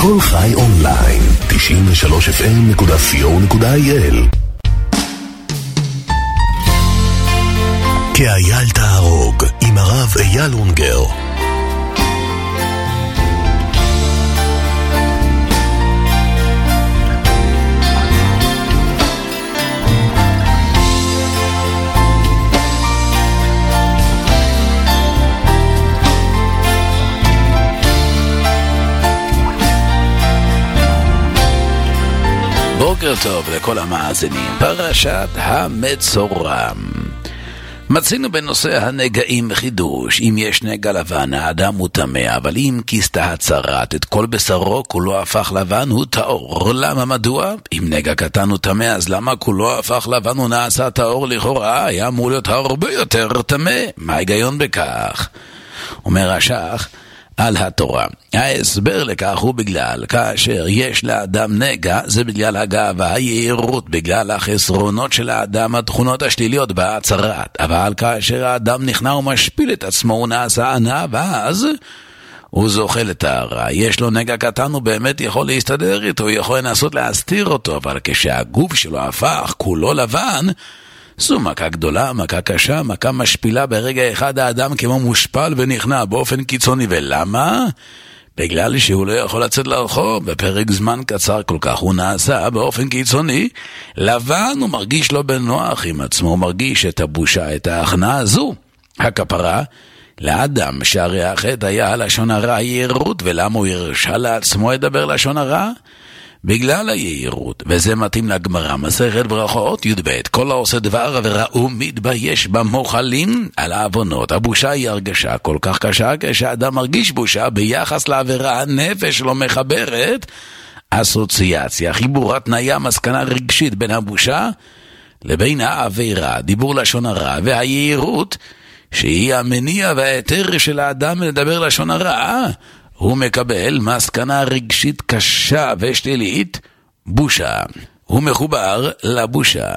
כל חי אונליין, 93fm.co.il. כאייל תהרוג עם הרב אייל אונגר. בוקר טוב לכל המאזינים. פרשת המצורע. מצינו בנושא הנגעים חידוש. אם יש נגע לבן, האדם הוא טמא, אבל אם כיסתה הצרת את כל בשרו, כולו הפך לבן, הוא טהור. למה? מדוע? אם נגע קטן הוא טמא, אז למה כולו הפך לבן, הוא נעשה טהור? לכאורה היה אמור להיות הרבה יותר טמא. מה ההיגיון בכך? אומר השח על התורה. ההסבר לכך הוא בגלל כאשר יש לאדם נגע, זה בגלל הגאווה, היהירות, בגלל החסרונות של האדם, התכונות השליליות בהצרת. אבל כאשר האדם נכנע ומשפיל את עצמו, הוא נעשה ענה, ואז הוא זוכל את הרע. יש לו נגע קטן, הוא באמת יכול להסתדר איתו, הוא יכול לנסות להסתיר אותו, אבל כשהגוף שלו הפך כולו לבן, זו מכה גדולה, מכה קשה, מכה משפילה. ברגע אחד האדם כמו מושפל ונכנע באופן קיצוני. ולמה? בגלל שהוא לא יכול לצאת לרחוב בפרק זמן קצר כל כך. הוא נעשה באופן קיצוני לבן, הוא מרגיש לא בנוח עם עצמו, הוא מרגיש את הבושה, את ההכנעה הזו. הכפרה לאדם שהרי החטא היה לשון הרע, היהירות. ולמה הוא הרשה לעצמו לדבר לשון הרע? בגלל היהירות, וזה מתאים לגמרא, מסכת ברכות י"ב. כל העושה דבר עבירה ומתבייש במוחלים על העוונות. הבושה היא הרגשה כל כך קשה, כשאדם מרגיש בושה ביחס לעבירה, הנפש לא מחברת אסוציאציה, חיבור, התניה, מסקנה רגשית בין הבושה לבין העבירה, דיבור לשון הרע, והיהירות שהיא המניע והיתר של האדם לדבר לשון הרע, הוא מקבל מסקנה רגשית קשה ושלילית, בושה. הוא מחובר לבושה.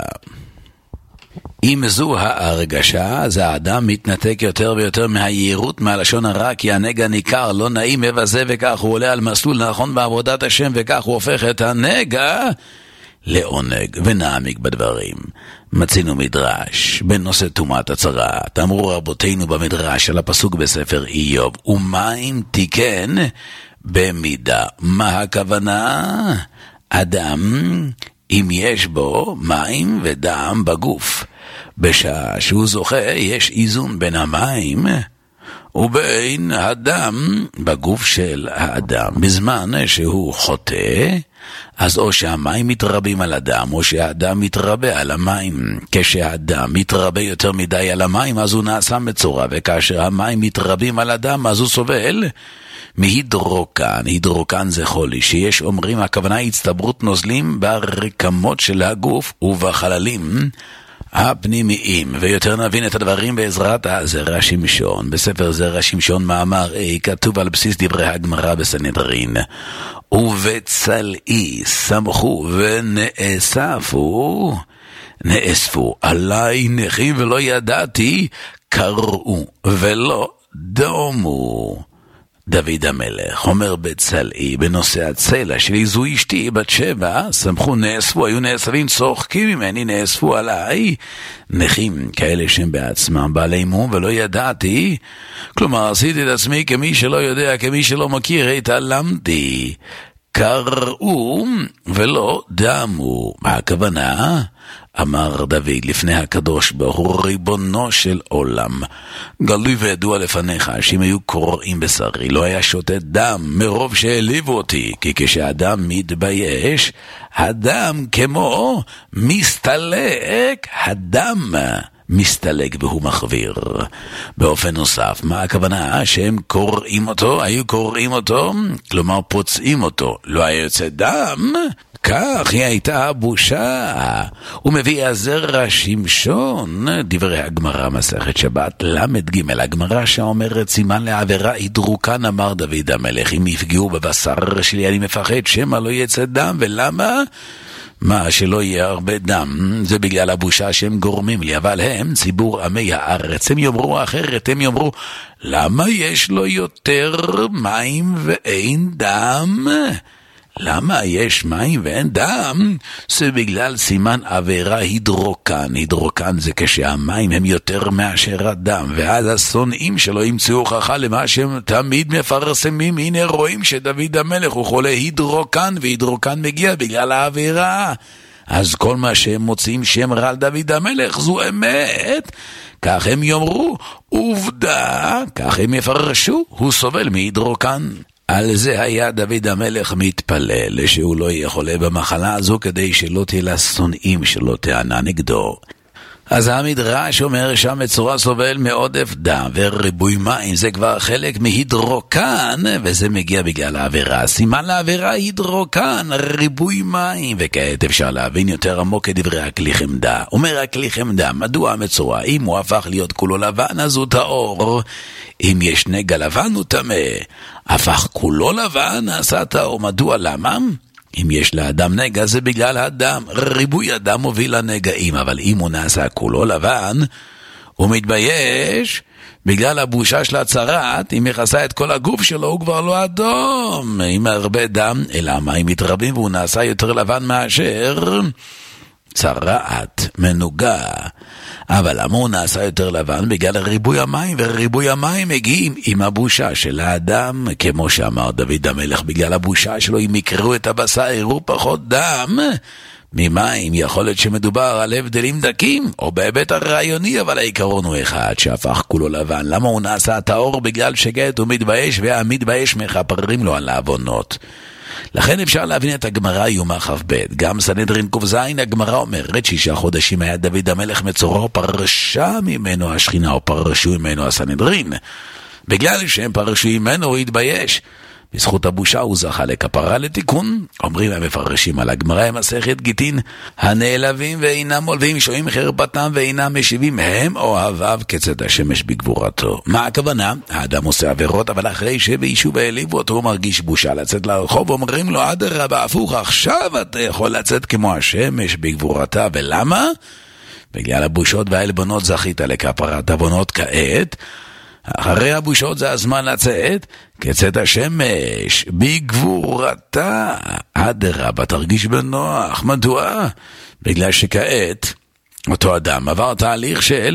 אם זו ההרגשה, אז האדם מתנתק יותר ויותר מהיהירות, מהלשון הרע, כי הנגע ניכר, לא נעים, מבזה, וכך הוא עולה על מסלול נכון בעבודת השם, וכך הוא הופך את הנגע לעונג, ונעמיק בדברים. מצינו מדרש בנושא טומאת הצרת. אמרו רבותינו במדרש על הפסוק בספר איוב, ומים תיקן במידה. מה הכוונה? אדם, אם יש בו מים ודם בגוף, בשעה שהוא זוכה, יש איזון בין המים ובין הדם בגוף של האדם. בזמן שהוא חוטא, אז או שהמים מתרבים על הדם, או שהאדם מתרבה על המים. כשהאדם מתרבה יותר מדי על המים, אז הוא נעשה מצורע, וכאשר המים מתרבים על הדם, אז הוא סובל מהידרוקן. הידרוקן זה חולי, שיש אומרים, הכוונה הצטברות נוזלים ברקמות של הגוף ובחללים הפנימיים. ויותר נבין את הדברים בעזרת זרע שמשון. בספר זרע שמשון מאמר כתוב על בסיס דברי הגמרא בסנהדרין, ובצלעי שמחו נאספו עלי נכים ולא ידעתי, קראו ולא דומו. דוד המלך אומר בצלעי בנושא הצלע שלי, זו אשתי בת 7, שמחו, נאספו, היו נאספים, צוחקים ממני, נאספו עליי נכים, כאלה שהם בעצמם בעלי מום, ולא ידעתי. כלומר עשיתי את עצמי כמי שלא יודע, כמי שלא מכיר, התעלמתי. קראו ולא דמו. מה הכוונה? אמר דוד לפני הקדוש ברוך הוא, ריבונו של עולם, גלוי וידוע לפניך שאם היו קוראים בשרי לא היה שותה דם מרוב שהעליבו אותי, כי כשאדם מתבייש, הדם כמו מסתלק, הדם מסתלק והוא מחביר. באופן נוסף, מה הכוונה? שהם קוראים אותו, היו קוראים אותו, כלומר פוצעים אותו, לא היה יוצא דם, כך היא הייתה בושה. הוא מביא הזרע שמשון, דברי הגמרא מסכת שבת למד ג', הגמרא שאומרת סימן לעבירה הידרוקן. אמר דוד המלך, אם יפגעו בבשר שלי אני מפחד שמא לא יצא דם. ולמה? מה שלא יהיה הרבה דם, זה בגלל הבושה שהם גורמים לי. אבל הם, ציבור עמי הארץ, הם יאמרו אחרת, הם יאמרו, למה יש לו יותר מים ואין דם? למה יש מים ואין דם? זה בגלל סימן עבירה הידרוקן. הידרוקן זה כשהמים הם יותר מאשר הדם, ואז השונאים שלו ימצאו הוכחה למה שהם תמיד מפרסמים. הנה רואים שדוד המלך הוא חולה הידרוקן, והידרוקן מגיע בגלל העבירה. אז כל מה שהם מוצאים שם רע על דוד המלך זו אמת. כך הם יאמרו, עובדה, כך הם יפרשו, הוא סובל מהידרוקן. על זה היה דוד המלך מתפלל, שהוא לא יהיה חולה במחלה הזו, כדי שלא תהיה לשונאים שלו טענה נגדו. אז המדרש אומר שהמצורע סובל מעודף דם וריבוי מים, זה כבר חלק מהידרוקן, וזה מגיע בגלל העבירה. סימן לעבירה הידרוקן, ריבוי מים. וכעת אפשר להבין יותר עמוק את דברי הכלי חמדה. אומר הכלי חמדה, מדוע המצורע, אם הוא הפך להיות כולו לבן אז הוא טהור, אם יש נגע לבן הוא טמא, הפך כולו לבן נעשה טהור. מדוע? למה? אם יש לאדם נגע זה בגלל הדם, ריבוי הדם מוביל לנגעים, אבל אם הוא נעשה כולו לבן, הוא מתבייש בגלל הבושה של הצרת. אם יכסה את כל הגוף שלו הוא כבר לא אדום, אם הרבה דם אלא המים מתרבים והוא נעשה יותר לבן מאשר צרעת, מנוגה. אבל למה הוא נעשה יותר לבן? בגלל ריבוי המים, וריבוי המים מגיעים עם הבושה של האדם, כמו שאמר דוד המלך, בגלל הבושה שלו אם יקראו את הבשר יראו פחות דם ממים. יכול להיות שמדובר על הבדלים דקים או בהיבט הרעיוני, אבל העיקרון הוא אחד, שהפך כולו לבן. למה הוא נעשה טהור? בגלל שכעת הוא מתבייש, והמתבייש מכפרים לו על העוונות. לכן אפשר להבין את הגמרא יומא כ"ב. גם סנהדרין ק"ז, הגמרא אומרת 6 חודשים היה דוד המלך מצורע, פרשה ממנו השכינה, או פרשו ממנו הסנהדרין. בגלל שהם פרשו ממנו הוא התבייש. בזכות הבושה הוא זכה לכפרה לתיקון. אומרים המפרשים על הגמרא מסכת גיטין, הנעלבים ואינם מולבים, שועים חרפתם ואינם משיבים, הם אוהביו כצאת השמש בגבורתו. מה הכוונה? האדם עושה עבירות, אבל אחרי שביישוב העליבו אותו הוא מרגיש בושה לצאת לרחוב, אומרים לו אדרבה הפוך, עכשיו אתה יכול לצאת כמו השמש בגבורתה. ולמה? בגלל הבושות והעלבונות זכית לכפרת עוונות. כעת אחרי הבושות זה הזמן לצאת כצאת השמש בגבורתה. אדרבה, תרגיש בנוח. מדוע? בגלל שכעת אותו אדם עבר תהליך של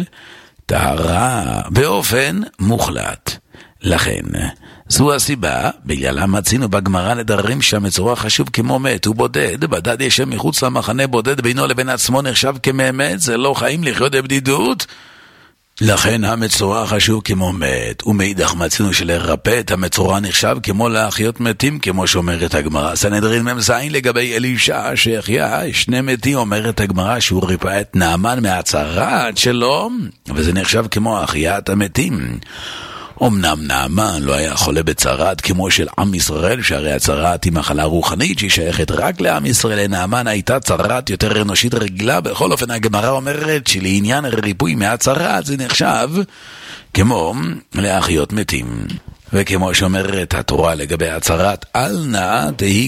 טהרה באופן מוחלט. לכן זו הסיבה בגללה מצינו בגמרא נדרים שהמצורע חשוב כמו מת. הוא בודד, בדד ישב מחוץ למחנה, בודד בינו לבין עצמו, נחשב כמת, זה לא חיים לחיות בבדידות. לכן המצורע חשוב כמו מת. ומאידך מצינו שלרפא את המצורע נחשב כמו להחיות מתים, כמו שאומרת הגמרא סנהדרין מ"ז לגבי אלישע שהחיה 2 מתים. אומרת הגמרא שהוא ריפא את נעמן מהצרת שלו, וזה נחשב כמו החייאת המתים. אמנם נעמן לא היה חולה בצרת כמו של עם ישראל, שהרי הצרת היא מחלה רוחנית שהיא שייכת רק לעם ישראל. לנעמן הייתה צרת יותר אנושית רגילה. בכל אופן הגמרא אומרת שלעניין ריפוי מהצרת זה נחשב כמו להחיות מתים. וכמו שאומרת התורה לגבי הצרת, אל נא תהי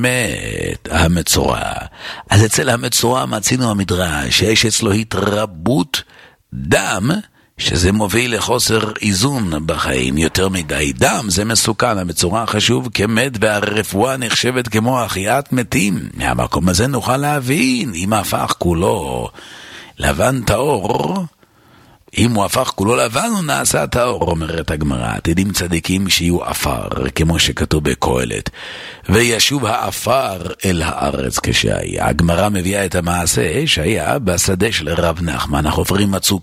כמת המצורע. אז אצל המצורע מצינו המדרש שיש אצלו התרבות דם, שזה מוביל לחוסר איזון בחיים. יותר מדי דם זה מסוכן. המצורע חשוב כמת, והרפואה נחשבת כמו החייאת מתים. מהמקום הזה נוכל להבין, אם הפך כולו לבן טהור, אם הוא הפך כולו לבן הוא נעשה טהור. אומרת הגמרא, עתידים צדיקים שיהיו אפר, כמו שכתוב בקהלת, וישוב האפר אל הארץ כשהיה. הגמרא מביאה את המעשה שהיה בשדה של רב נחמן. החופרים מצאו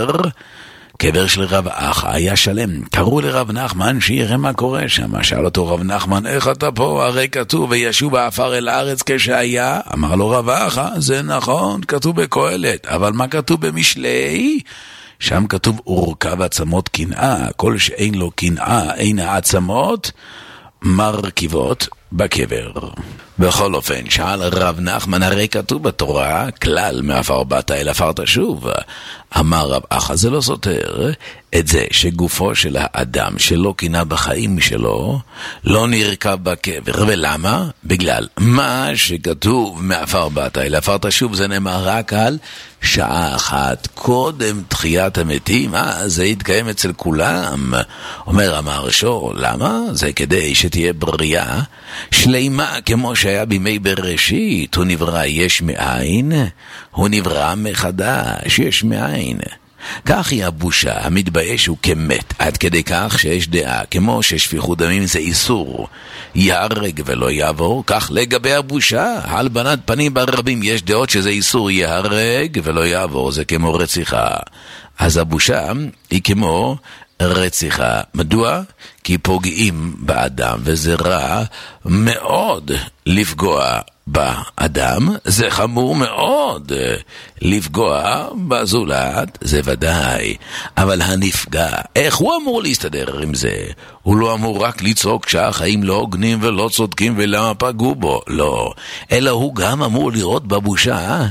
קבר של רב אח, היה שלם. קראו לרב נחמן שיראה מה קורה שם. שאל אותו רב נחמן, איך אתה פה? הרי כתוב וישוב האפר אל הארץ כשהיה. אמר לו רב אח, זה נכון, כתוב בקהלת, אבל מה כתוב במשלי? שם כתוב אורכה ועצמות קנאה, כל שאין לו קנאה אין העצמות מרכיבות בקבר. בכל אופן, שאל רב נחמן, הרי כתוב בתורה, כלל מעפר באת אל עפר תשוב. אמר רב אחא, זה לא סותר את זה שגופו של האדם שלא קינה בחיים שלו לא נרכב בקבר. ולמה? בגלל מה שכתוב מעפר באת אל עפר תשוב, זה נאמר רק על שעה אחת קודם תחיית המתים. זה יתקיים אצל כולם. אומר המהרש"ל, למה? זה כדי שתהיה בריאה שלימה כמו שהיה בימי בראשית. הוא נברא יש מאין, הוא נברא מחדש יש מאין. כך היא הבושה, המתבייש הוא כמת, עד כדי כך שיש דעה, כמו ששפיכות דמים זה איסור, יהרג ולא יעבור, כך לגבי הבושה, הלבנת פנים ברבים יש דעות שזה איסור, יהרג ולא יעבור, זה כמו רציחה. אז הבושה היא כמו רציחה. מדוע? כי פוגעים באדם, וזה רע מאוד לפגוע באדם, זה חמור מאוד לפגוע בזולת, זה ודאי. אבל הנפגע, איך הוא אמור להסתדר עם זה? הוא לא אמור רק לצעוק שהחיים לא הוגנים ולא צודקים ולמה פגעו בו, לא. אלא הוא גם אמור לראות בבושה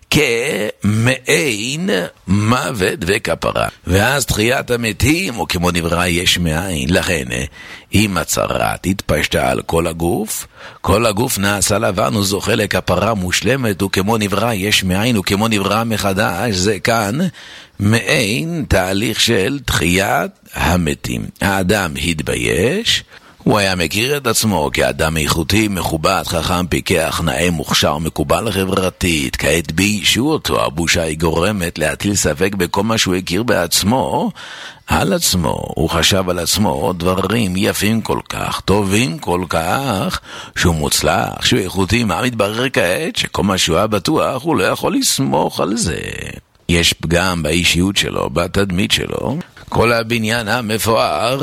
כמעין מוות וכפרה. ואז תחיית המתים, או כמו נברא יש מאין. לכן, אם הצרה תתפשטה על כל הגוף, כל הגוף נעשה לבן וזוכה לכפרה מושלמת, וכמו נברא יש מאין, וכמו נברא מחדש, זה כאן מעין תהליך של תחיית המתים. האדם התבייש, הוא היה מכיר את עצמו כאדם איכותי, מכובד, חכם, פיקח, נאה, מוכשר, מקובל חברתית. כעת ביישו אותו, הבושה היא גורמת להטיל ספק בכל מה שהוא הכיר בעצמו, על עצמו. הוא חשב על עצמו דברים יפים כל כך, טובים כל כך, שהוא מוצלח, שהוא איכותי. מה מתברר כעת? שכל מה שהוא היה בטוח, הוא לא יכול לסמוך על זה. יש פגם באישיות שלו, בתדמית שלו. כל הבניין המפואר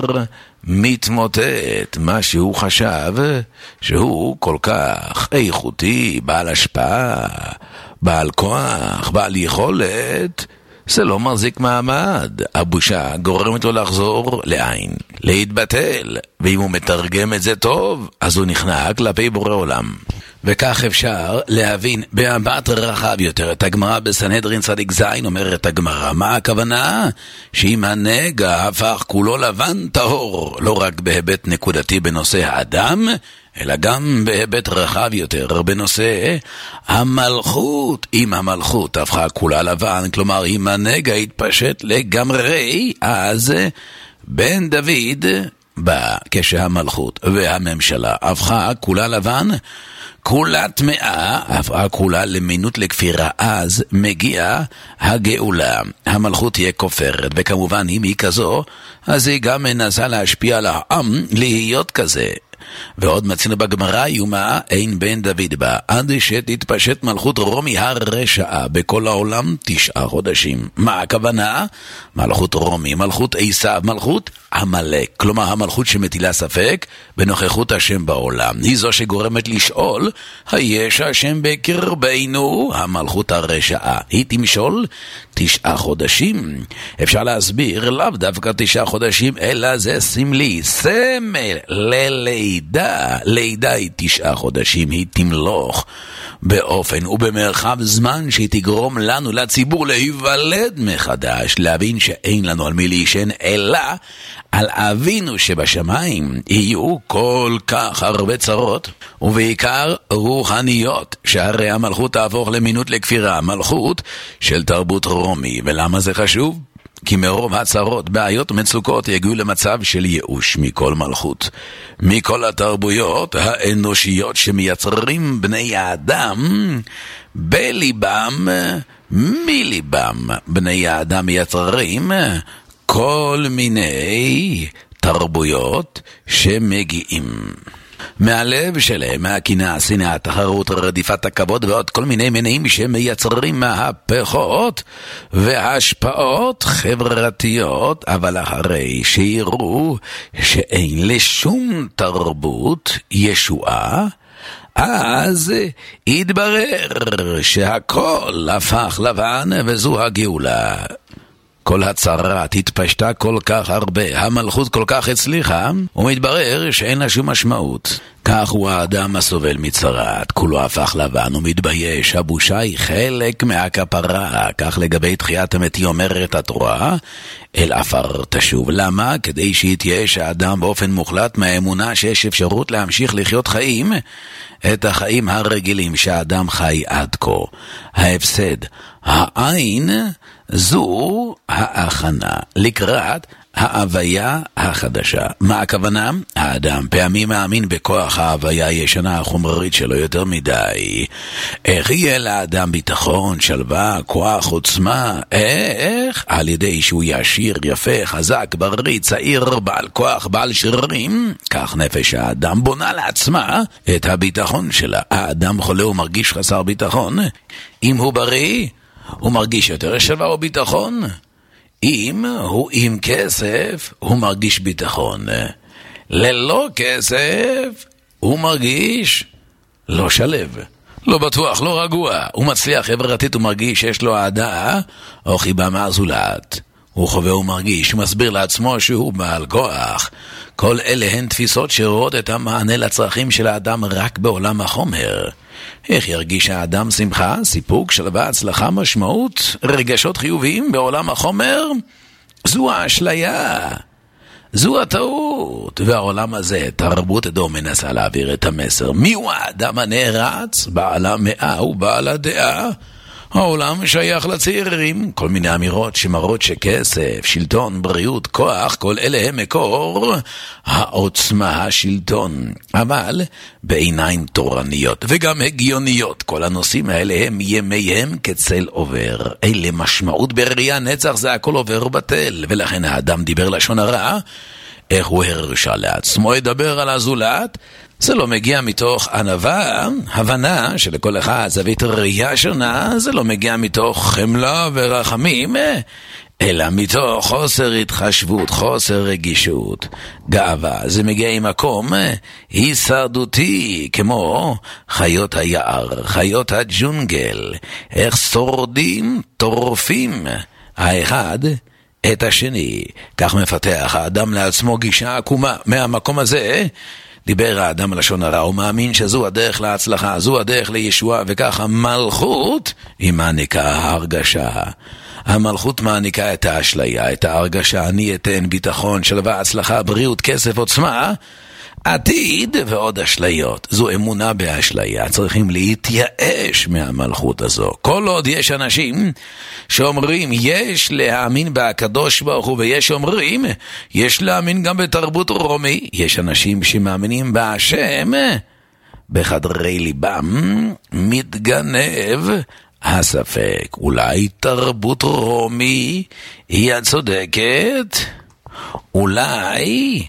מתמוטט. מה שהוא חשב שהוא כל כך איכותי, בעל השפעה, בעל כוח, בעל יכולת, זה לא מחזיק מעמד. הבושה גורמת לו לחזור לעין, להתבטל, ואם הוא מתרגם את זה טוב, אז הוא נכנע כלפי בורא עולם. וכך אפשר להבין במבט רחב יותר את הגמרא בסנהדרין צדיק זין. אומרת הגמרא, מה הכוונה? שאם הנגע הפך כולו לבן טהור, לא רק בהיבט נקודתי בנושא האדם, אלא גם בהיבט רחב יותר בנושא המלכות. אם המלכות הפכה כולה לבן, כלומר אם הנגע התפשט לגמרי, אז בן דוד בא כשהמלכות והממשלה הפכה כולה לבן, כולה טמאה, הפכה כולה למינות לכפירה, אז מגיעה הגאולה. המלכות תהיה כופרת, וכמובן אם היא כזו, אז היא גם מנסה להשפיע על העם להיות כזה. ועוד מצינו בגמרא, יומה אין בן דוד בה, עד שתתפשט מלכות רומי הרשעה בכל העולם 9 חודשים. מה הכוונה? מלכות רומי, מלכות עשיו, מלכות עמלק, כלומר המלכות שמטילה ספק בנוכחות השם בעולם, היא זו שגורמת לשאול, היש השם בקרבנו? המלכות הרשעה היא תמשול 9 חודשים. אפשר להסביר, לאו דווקא 9 חודשים, אלא זה סמלי, סמל ללידה. לידה היא 9 חודשים, היא תמלוך באופן ובמרחב זמן שהיא תגרום לנו, לציבור, להיוולד מחדש, להבין שאין לנו על מי להישן, אלא על אבינו שבשמיים. יהיו כל כך הרבה צרות, ובעיקר רוחניות, שהרי המלכות תהפוך למינות לכפירה, מלכות של תרבות רומי. ולמה זה חשוב? כי מרוב הצרות, בעיות ומצוקות יגיעו למצב של ייאוש מכל מלכות, מכל התרבויות האנושיות שמייצרים בני האדם בליבם, מליבם. בני האדם מייצרים כל מיני תרבויות שמגיעים מהלב שלהם, מהקנאה, השנאה, התחרות, רדיפת הכבוד ועוד כל מיני מניעים שמייצרים מהפכות והשפעות חברתיות. אבל אחרי שיראו שאין לשום תרבות ישועה, אז יתברר שהכל הפך לבן, וזו הגאולה. כל הצרה תתפשטה כל כך הרבה, המלכות כל כך הצליחה, ומתברר שאין לה שום משמעות. כך הוא האדם הסובל מצרת, כולו הפך לבן ומתבייש, הבושה היא חלק מהכפרה, כך לגבי תחיית המתי אומרת התורה, אל עפר תשוב. למה? כדי שיתייאש האדם באופן מוחלט מהאמונה שיש אפשרות להמשיך לחיות חיים, את החיים הרגילים שהאדם חי עד כה. ההפסד, העין, זו ההכנה לקראת ההוויה החדשה. מה הכוונה? האדם פעמים מאמין בכוח ההוויה הישנה החומרית שלו יותר מדי. איך יהיה לאדם ביטחון, שלווה, כוח, עוצמה? איך? על ידי שהוא ישיר, יפה, חזק, בריא, צעיר, בעל כוח, בעל שרירים. כך נפש האדם בונה לעצמה את הביטחון שלה. האדם חולה ומרגיש חסר ביטחון. אם הוא בריא, הוא מרגיש יותר שלווה וביטחון. אם הוא עם כסף, הוא מרגיש ביטחון. ללא כסף, הוא מרגיש לא שלב, לא בטוח, לא רגוע. הוא מצליח חברתית, הוא מרגיש שיש לו אהדה או חיבה מהזולת. הוא חווה ומרגיש, הוא מסביר לעצמו שהוא בעל כוח. כל אלה הן תפיסות שרואות את המענה לצרכים של האדם רק בעולם החומר. איך ירגיש האדם שמחה, סיפוק, שלווה, הצלחה, משמעות, רגשות חיוביים בעולם החומר? זו האשליה, זו הטעות. והעולם הזה, תרבות אדום, מנסה להעביר את המסר. מי הוא האדם הנערץ? בעל המאה ובעל הדעה. העולם שייך לצעירים. כל מיני אמירות שמראות שכסף, שלטון, בריאות, כוח, כל אלה הם מקור העוצמה, השלטון. אבל בעיניים תורניות וגם הגיוניות, כל הנושאים האלה הם ימיהם כצל עובר. אלה משמעות בראייה נצח, זה הכל עובר בטל. ולכן האדם דיבר לשון הרע. איך הוא הרשה לעצמו ידבר על הזולת? זה לא מגיע מתוך ענווה, הבנה שלכל אחד זווית ראייה שונה. זה לא מגיע מתוך חמלה ורחמים, אלא מתוך חוסר התחשבות, חוסר רגישות, גאווה. זה מגיע עם מקום הישרדותי, כמו חיות היער, חיות הג'ונגל. איך שורדים, טורפים האחד את השני. כך מפתח האדם לעצמו גישה עקומה. מהמקום הזה דיבר האדם לשון הרע, הוא מאמין שזו הדרך להצלחה, זו הדרך לישועה, וכך המלכות היא מעניקה ההרגשה. המלכות מעניקה את האשליה, את ההרגשה, אני אתן ביטחון, שלווה, הצלחה, בריאות, כסף, עוצמה, עתיד ועוד אשליות. זו אמונה באשליה. צריכים להתייאש מהמלכות הזו. כל עוד יש אנשים שאומרים יש להאמין בהקדוש ברוך הוא, ויש אומרים יש להאמין גם בתרבות רומי. יש אנשים שמאמינים בהשם, בחדרי ליבם מתגנב הספק. אולי תרבות רומי היא הצודקת? אולי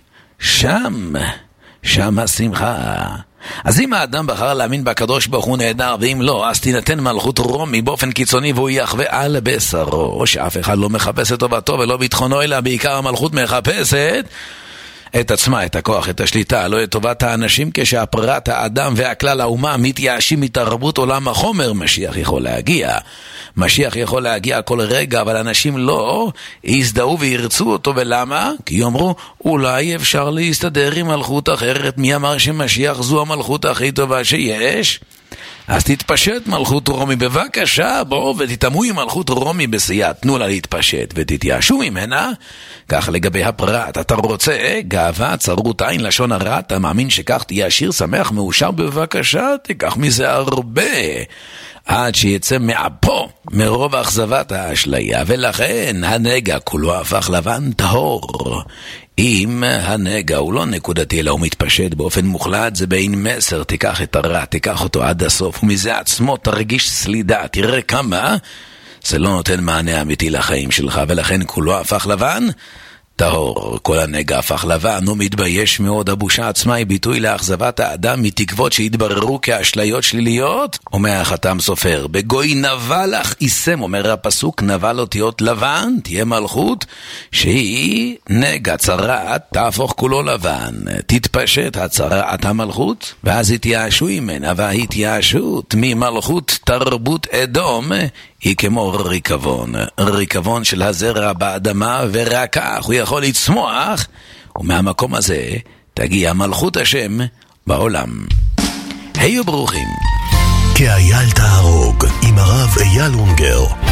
שם השמחה. אז אם האדם בחר להאמין בקדוש ברוך הוא נהדר, ואם לא, אז תינתן מלכות רומי באופן קיצוני, והוא יחווה על בשרו שאף אחד לא מחפש את טובתו ולא ביטחונו, אלא בעיקר המלכות מחפשת את עצמה, את הכוח, את השליטה, לא את טובת האנשים. כשהפרט, האדם והכלל האומה מתייאשים מתרבות עולם החומר, משיח יכול להגיע. משיח יכול להגיע כל רגע, אבל אנשים לא יזדהו וירצו אותו. ולמה? כי יאמרו, אולי אפשר להסתדר עם מלכות אחרת. מי אמר שמשיח זו המלכות הכי טובה שיש? אז תתפשט מלכות רומי, בבקשה, בואו ותתאמו עם מלכות רומי בסייע, תנו לה להתפשט ותתייאשו ממנה. כך לגבי הפרט, אתה רוצה גאווה, צרות עין, לשון הרע, אתה מאמין שכך תהיה עשיר, שמח, מאושר, בבקשה, תיקח מזה הרבה, עד שיצא מאפו, מרוב אכזבת האשליה. ולכן הנגע כולו הפך לבן טהור. אם הנגע הוא לא נקודתי אלא הוא מתפשט באופן מוחלט, זה בין מסר, תיקח את הרע, תיקח אותו עד הסוף, ומזה עצמו תרגיש סלידה. תראה כמה זה לא נותן מענה אמיתי לחיים שלך. ולכן כולו הפך לבן טהור. כל הנגע הפך לבן, הוא מתבייש מאוד. הבושה עצמה היא ביטוי לאכזבת האדם מתקוות שהתבררו כאשליות שליליות. אומר החתם סופר, בגוי נבל אך איסם, אומר הפסוק, נבל אותיות לבן, תהיה מלכות שהיא נגע, צרעת, תהפוך כולו לבן. תתפשט הצרעת המלכות, ואז התייאשו ממנה. וההתייאשות ממלכות תרבות אדום היא כמו ריקבון, ריקבון של הזרע באדמה, ורק כך הוא יכול לצמוח, ומהמקום הזה תגיע מלכות השם בעולם. היו ברוכים. כאייל תהרוג עם הרב אייל אונגר.